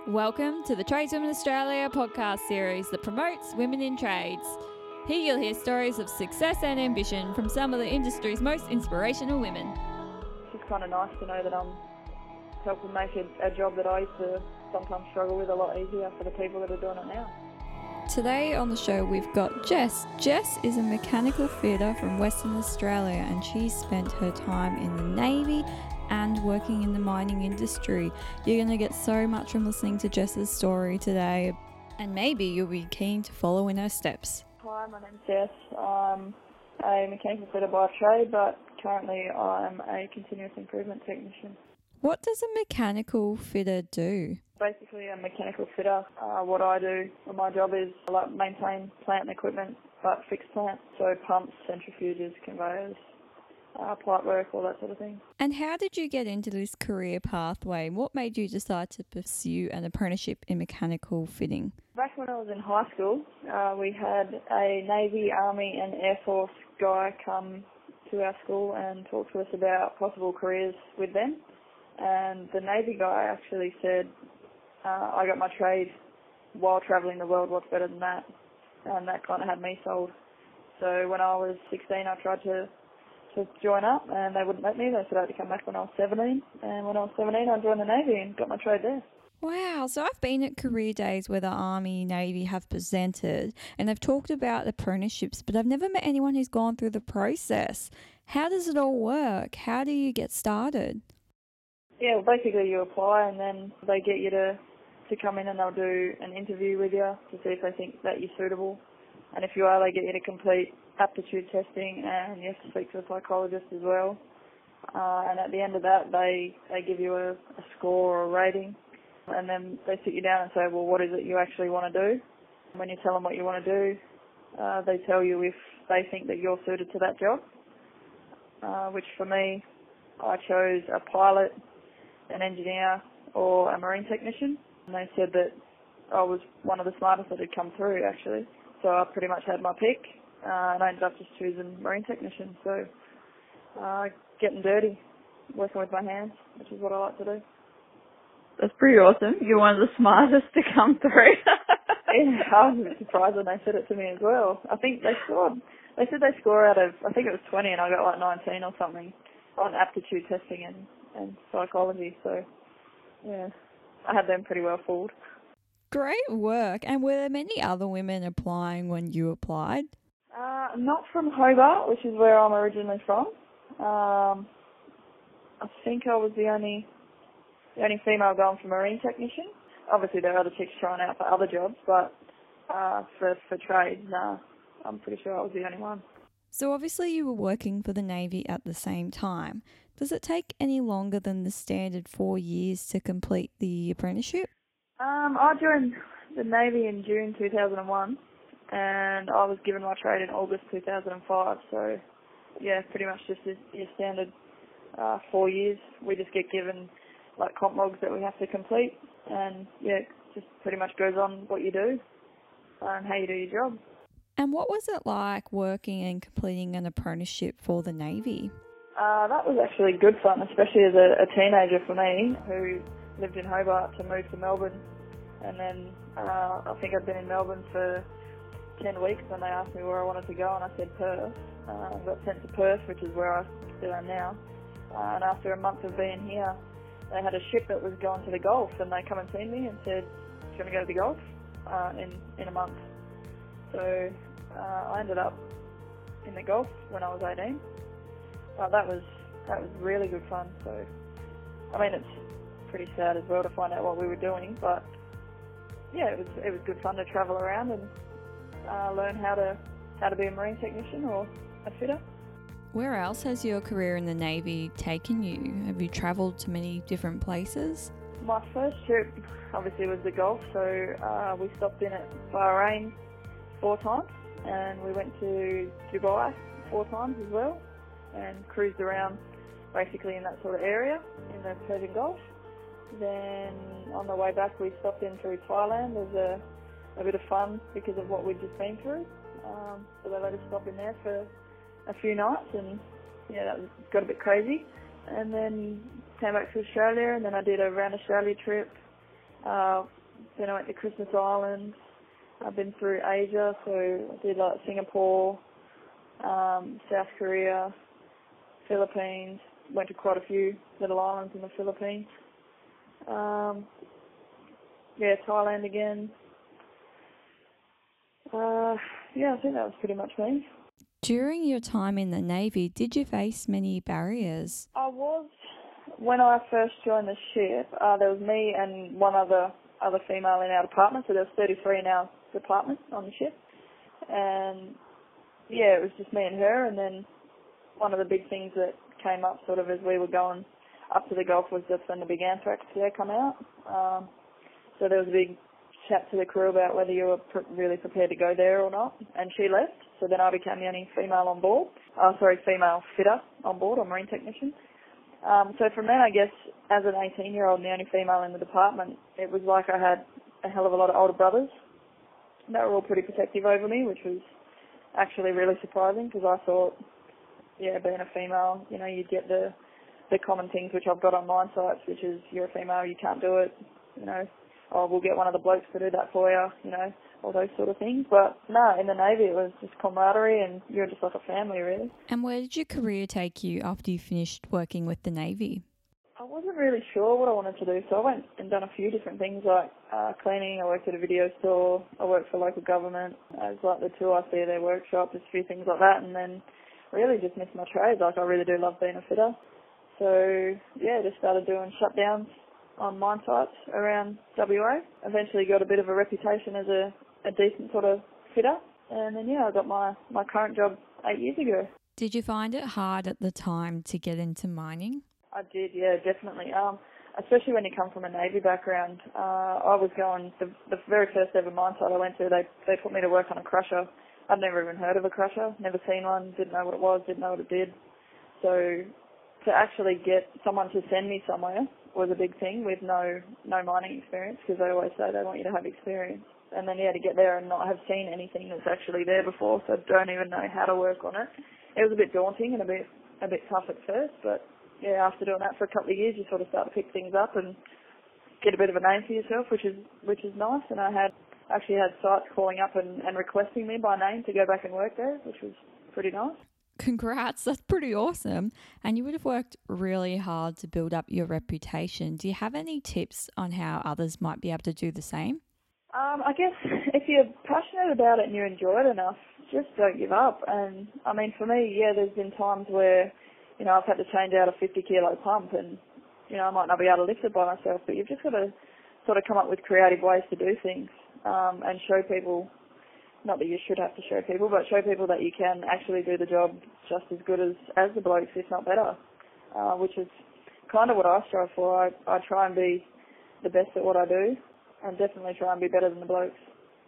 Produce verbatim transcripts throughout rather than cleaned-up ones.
Welcome to the Tradeswomen Australia podcast series that promotes women in trades. Here you'll hear stories of success and ambition from some of the industry's most inspirational women. It's just kind of nice to know that I'm helping make a, a job that I used to sometimes struggle with a lot easier for the people that are doing it now. Today on the show we've got Jess. Jess is a mechanical fitter from Western Australia and she's spent her time in the Navy and working in the mining industry. You're going to get so much from listening to Jess's story today, and maybe you'll be keen to follow in her steps. Hi, my name's Jess. I'm a mechanical fitter by trade, but currently I'm a continuous improvement technician. What does a mechanical fitter do? Basically, a mechanical fitter, uh, what I do, well, my job is like maintain plant and equipment, but fixed plant, so pumps, centrifuges, conveyors, uh, pipe work, all that sort of thing. And how did you get into this career pathway? What made you decide to pursue an apprenticeship in mechanical fitting? Back when I was in high school, uh, we had a Navy, Army and Air Force guy come to our school and talk to us about possible careers with them. And the Navy guy actually said, uh, I got my trade while travelling the world, what's better than that? And that kind of had me sold. So when I was sixteen, I tried to, to join up and they wouldn't let me. They said I had to come back when I was seventeen. And when I was seventeen, I joined the Navy and got my trade there. Wow, so I've been at career days where the Army, Navy have presented and they've talked about apprenticeships, but I've never met anyone who's gone through the process. How does it all work? How do you get started? Yeah, well, basically you apply and then they get you to, to come in and they'll do an interview with you to see if they think that you're suitable. And if you are, they get you to complete aptitude testing and you have to speak to a psychologist as well. Uh, and at the end of that, they, they give you a, a score or a rating. And then they sit you down and say, well, what is it you actually want to do? When you tell them what you want to do, uh, they tell you if they think that you're suited to that job, uh, which for me, I chose a pilot, an engineer or a marine technician. And they said that I was one of the smartest that had come through actually. So I pretty much had my pick uh, and I ended up just choosing marine technician. So uh, getting dirty, working with my hands, which is what I like to do. That's pretty awesome. You're one of the smartest to come through. Yeah, I was surprised when they said it to me as well. I think they scored, they said they score out of, I think it was twenty and I got like nineteen or something on aptitude testing and, and psychology. So, yeah, I had them pretty well fooled. Great work. And were there many other women applying when you applied? Uh, not from Hobart, which is where I'm originally from. Um, I think I was the only... the only female going for marine technician. Obviously there are other chicks trying out for other jobs, but uh, for, for trade, nah, I'm pretty sure I was the only one. So obviously you were working for the Navy at the same time. Does it take any longer than the standard four years to complete the apprenticeship? Um, I joined the Navy in June two thousand one and I was given my trade in August two thousand five, so yeah, pretty much just your standard uh, four years. We just get given like comp logs that we have to complete, and yeah, it just pretty much goes on what you do and how you do your job. And what was it like working and completing an apprenticeship for the Navy? Uh, that was actually good fun, especially as a, a teenager for me who lived in Hobart to move to Melbourne. And then uh, I think I'd been in Melbourne for ten weeks when they asked me where I wanted to go, and I said Perth. Uh, I got sent to Perth, which is where I still am now. Uh, and after a month of being here, they had a ship that was going to the Gulf, and they come and see me and said, do you want to go to the Gulf uh, in, in a month? So uh, I ended up in the Gulf when I was eighteen. Uh, that was that was really good fun. So, I mean, it's pretty sad as well to find out what we were doing, but yeah, it was it was good fun to travel around and uh, learn how to how to be a marine technician or a fitter. Where else has your career in the Navy taken you? Have you travelled to many different places? My first trip obviously was the Gulf, so uh, we stopped in at Bahrain four times and we went to Dubai four times as well and cruised around basically in that sort of area in the Persian Gulf. Then on the way back we stopped in through Thailand as a, a bit of fun because of what we'd just been through. Um, so they let us stop in there for a few nights and yeah, that was, got a bit crazy. And then came back to Australia and then I did a round Australia trip uh, then I went to Christmas Island. I've been through Asia, so I did like Singapore, um, South Korea, Philippines. Went to quite a few little islands in the Philippines. Um, yeah, Thailand again. Uh, yeah, I think that was pretty much me. During your time in the Navy, did you face many barriers? I was, when I first joined the ship, uh, there was me and one other other female in our department, so there was thirty-three in our department on the ship. And yeah, it was just me and her, and then one of the big things that came up sort of as we were going up to the Gulf was just when the big anthrax scare come out. Um, so there was a big chat to the crew about whether you were pr- really prepared to go there or not, and she left, so then I became the only female on board, oh sorry, female fitter on board, or marine technician. Um, so from then, I guess, as an eighteen year old and the only female in the department, it was like I had a hell of a lot of older brothers. They were all pretty protective over me, which was actually really surprising, because I thought, yeah, being a female, you know, you'd get the, the common things which I've got on mine sites, which is, you're a female, you can't do it, you know, oh, we'll get one of the blokes to do that for you, you know, all those sort of things. But no, in the Navy it was just camaraderie, and you're just like a family, really. And where did your career take you after you finished working with the Navy? I wasn't really sure what I wanted to do, so I went and done a few different things, like uh, cleaning. I worked at a video store. I worked for local government as like the two I C their workshop, just a few things like that, and then really just missed my trade. Like, I really do love being a fitter. So yeah, just started doing shutdowns on mine sites around W A. Eventually got a bit of a reputation as a, a decent sort of fitter, and then yeah, I got my, my current job eight years ago. Did you find it hard at the time to get into mining? I did, yeah, definitely. Um, especially when you come from a Navy background. Uh, I was going, the, the very first ever mine site I went to, they, they put me to work on a crusher. I'd never even heard of a crusher, never seen one, didn't know what it was, didn't know what it did. So to actually get someone to send me somewhere was a big thing with no no mining experience, because they always say they want you to have experience. And then, yeah, to get there and not have seen anything that's actually there before, so don't even know how to work on it. It was a bit daunting and a bit a bit tough at first, but yeah, after doing that for a couple of years, you sort of start to pick things up and get a bit of a name for yourself, which is which is nice. And I had actually had sites calling up and, and requesting me by name to go back and work there, which was pretty nice. Congrats, that's pretty awesome. And you would have worked really hard to build up your reputation. Do you have any tips on how others might be able to do the same? Um, I guess if you're passionate about it and you enjoy it enough, just don't give up. And I mean, for me, yeah, there's been times where, you know, I've had to change out a fifty kilo pump, and, you know, I might not be able to lift it by myself, but you've just got to sort of come up with creative ways to do things, um, and show people, not that you should have to show people, but show people that you can actually do the job just as good as, as the blokes, if not better, uh, which is kind of what I strive for. I, I try and be the best at what I do, and definitely try and be better than the blokes.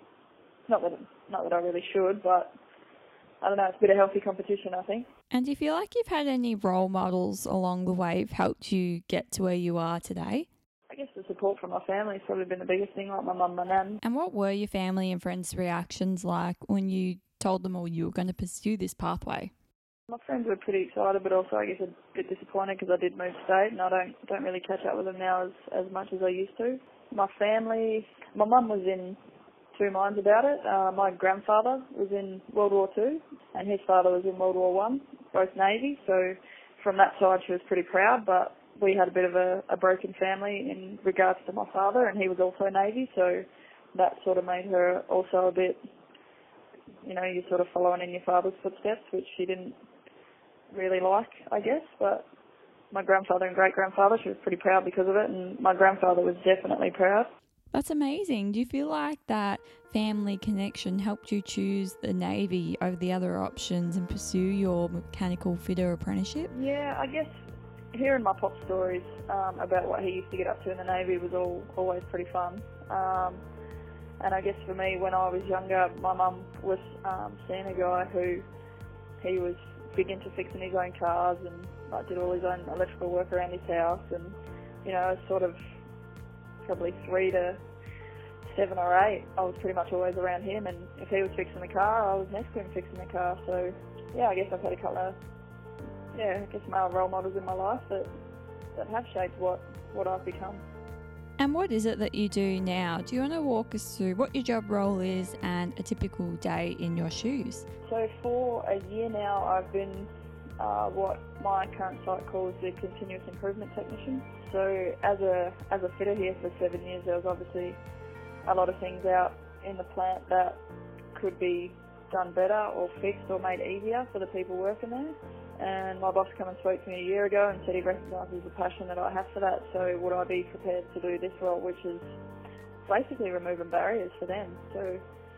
Not that, not that I really should, but I don't know, it's a bit of healthy competition, I think. And do you feel like you've had any role models along the way who've helped you get to where you are today? I guess the support from my family has probably been the biggest thing, like my mum and my nan. And what were your family and friends' reactions like when you told them all you were going to pursue this pathway? My friends were pretty excited, but also I guess a bit disappointed because I did move state, and I don't don't really catch up with them now as, as much as I used to. My family, my mum was in two minds about it. Uh, my grandfather was in World War Two, and his father was in World War One, both Navy, so from that side she was pretty proud, but we had a bit of a, a broken family in regards to my father, and he was also Navy, so that sort of made her also a bit, you know, you're sort of following in your father's footsteps, which she didn't really like, I guess, but my grandfather and great-grandfather, she was pretty proud because of it, and my grandfather was definitely proud. That's amazing. Do you feel like that family connection helped you choose the Navy over the other options and pursue your mechanical fitter apprenticeship? Yeah, I guess hearing my pop stories um, about what he used to get up to in the Navy was all always pretty fun. Um, and I guess for me, when I was younger, my mum was um, seeing a guy who he was big into fixing his own cars and like did all his own electrical work around his house, and you know, sort of probably three to seven or eight, I was pretty much always around him, and if he was fixing the car, I was next to him fixing the car. So yeah, I guess I've had a couple of yeah, I guess male role models in my life that that have shaped what, what I've become. And what is it that you do now? Do you want to walk us through what your job role is and a typical day in your shoes? So for a year now, I've been uh, what my current site calls the continuous improvement technician. So as a as a fitter here for seven years, there was obviously a lot of things out in the plant that could be done better or fixed or made easier for the people working there. And my boss came and spoke to me a year ago and said he recognises the passion that I have for that, so would I be prepared to do this role, which is basically removing barriers for them. So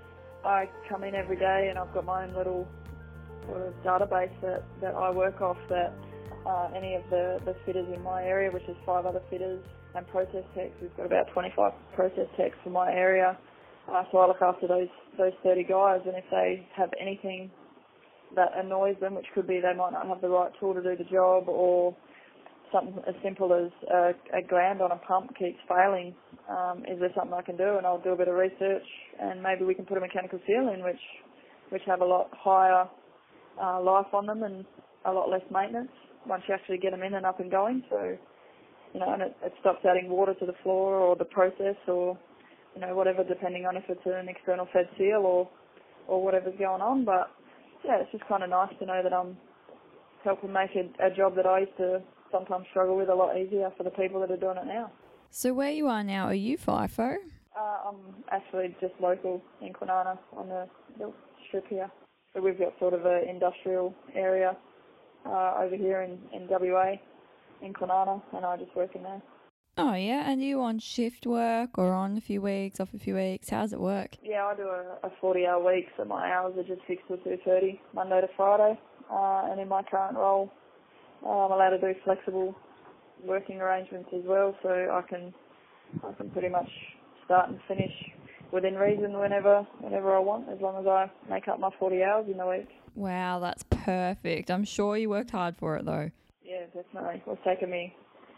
I come in every day and I've got my own little sort of database that, that I work off, that uh, any of the, the fitters in my area, which is five other fitters and process techs, we've got about twenty-five process techs in my area, uh, so I look after those, those thirty guys, and if they have anything that annoys them, which could be they might not have the right tool to do the job, or something as simple as a, a gland on a pump keeps failing, um, is there something I can do? And I'll do a bit of research, and maybe we can put a mechanical seal in which which have a lot higher uh, life on them and a lot less maintenance once you actually get them in and up and going. So, you know, and it, it stops adding water to the floor or the process, or, you know, whatever, depending on if it's an external fed seal or, or whatever's going on. But yeah, it's just kind of nice to know that I'm helping make a, a job that I used to sometimes struggle with a lot easier for the people that are doing it now. So where you are now, are you FIFO? Uh, I'm actually just local in Kwinana on the, the strip here. So we've got sort of an industrial area uh, over here in, in W A, in Kwinana, and I just work in there. Oh yeah, and are you on shift work or on a few weeks, off a few weeks? How does it work? Yeah, I do a, a forty hour week, so my hours are just six till two thirty, Monday to Friday. Uh, and in my current role, uh, I'm allowed to do flexible working arrangements as well, so I can I can pretty much start and finish within reason whenever whenever I want, as long as I make up my forty hours in the week. Wow, that's perfect. I'm sure you worked hard for it though. Yeah, definitely. It's taken me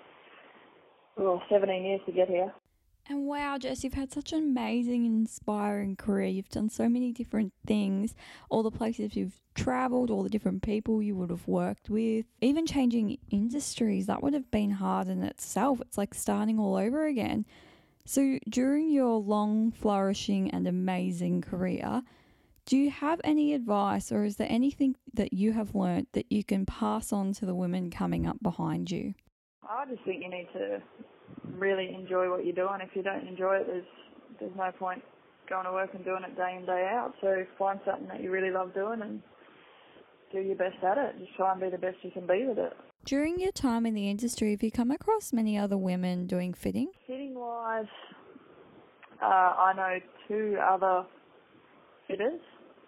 well, seventeen years to get here. And wow, Jess, you've had such an amazing, inspiring career. You've done so many different things, all the places you've travelled, all the different people you would have worked with, even changing industries. That would have been hard in itself. It's like starting all over again. So during your long, flourishing and amazing career, do you have any advice, or is there anything that you have learnt that you can pass on to the women coming up behind you? I just think you need to really enjoy what you're doing. If you don't enjoy it, there's there's no point going to work and doing it day in, day out. So find something that you really love doing and do your best at it. Just try and be the best you can be with it. During your time in the industry, have you come across many other women doing fitting? Fitting-wise, uh, I know two other fitters.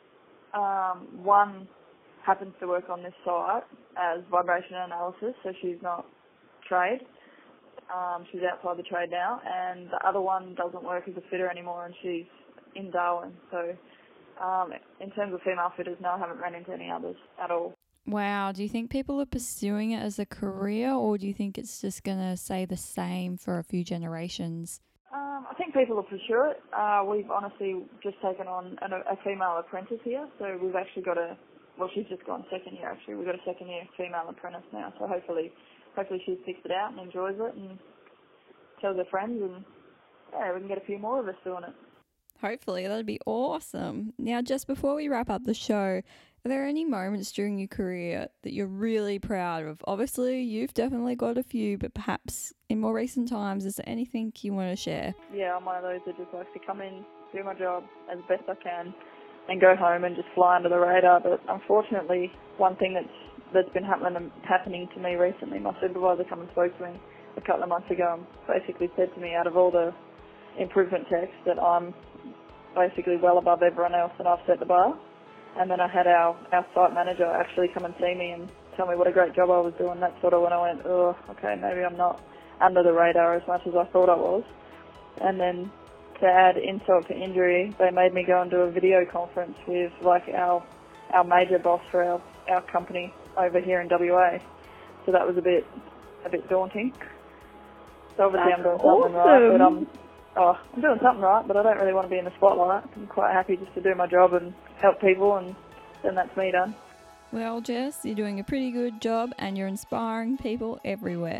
Um, one happens to work on this site as vibration analysis, so she's not trade. Um, she's outside the trade now, and the other one doesn't work as a fitter anymore, and she's in Darwin. So um, in terms of female fitters, no, I haven't run into any others at all. Wow, do you think people are pursuing it as a career, or do you think it's just going to stay the same for a few generations? Um, I think people will pursue it. Uh, we've honestly just taken on an, a female apprentice here, so we've actually got a, well, she's just gone second year actually. We've got a second year female apprentice now, so hopefully Hopefully she's fixed it out and enjoys it and tells her friends, and yeah, we can get a few more of us doing it. Hopefully, that'd be awesome. Now, just before we wrap up the show, are there any moments during your career that you're really proud of? Obviously, you've definitely got a few, but perhaps in more recent times, is there anything you want to share? Yeah, I'm one of those that just likes to come in, do my job as best I can, and go home and just fly under the radar. But unfortunately, one thing that's that's been happening happening to me recently, my supervisor came and spoke to me a couple of months ago and basically said to me, out of all the improvement techs, that I'm basically well above everyone else and I've set the bar. And then I had our, our site manager actually come and see me and tell me what a great job I was doing. That's sort of when I went, oh, okay, maybe I'm not under the radar as much as I thought I was. And then to add insult to injury, they made me go and do a video conference with like our our major boss for our, our company over here in W A. So that was a bit a bit daunting. So obviously That's I'm doing awesome. something right, but I'm oh, I'm doing something right, but I don't really want to be in the spotlight. I'm quite happy just to do my job and help people, and then that's me done. Well, Jess, you're doing a pretty good job and you're inspiring people everywhere.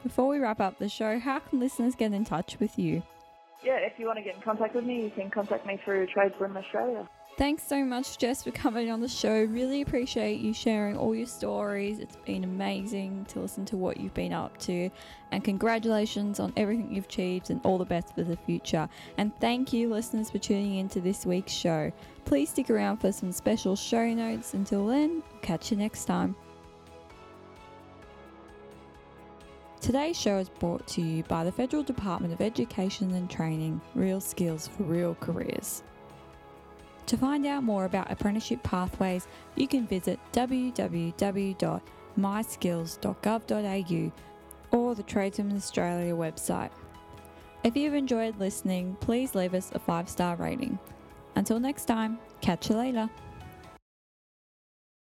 Before we wrap up the show, how can listeners get in touch with you? Yeah, if you want to get in contact with me, you can contact me through Tradeswomen Australia. Thanks so much, Jess, for coming on the show. Really appreciate you sharing all your stories. It's been amazing to listen to what you've been up to. And congratulations on everything you've achieved and all the best for the future. And thank you, listeners, for tuning into this week's show. Please stick around for some special show notes. Until then, catch you next time. Today's show is brought to you by the Federal Department of Education and Training, Real Skills for Real Careers. To find out more about apprenticeship pathways, you can visit w w w dot my skills dot gov dot a u or the Tradeswomen Australia website. If you've enjoyed listening, please leave us a five-star rating. Until next time, catch you later.